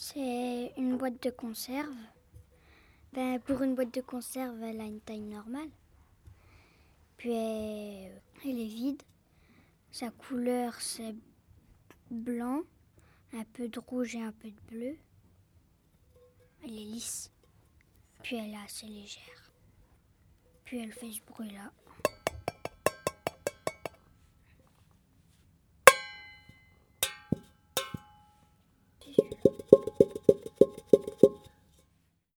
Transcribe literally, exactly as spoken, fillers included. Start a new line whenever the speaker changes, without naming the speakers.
C'est une boîte de conserve. Ben, pour une boîte de conserve, elle a une taille normale. Puis elle, elle est vide. Sa couleur, c'est blanc, un peu de rouge et un peu de bleu. Elle est lisse. Puis elle est assez légère. Puis elle fait ce bruit-là.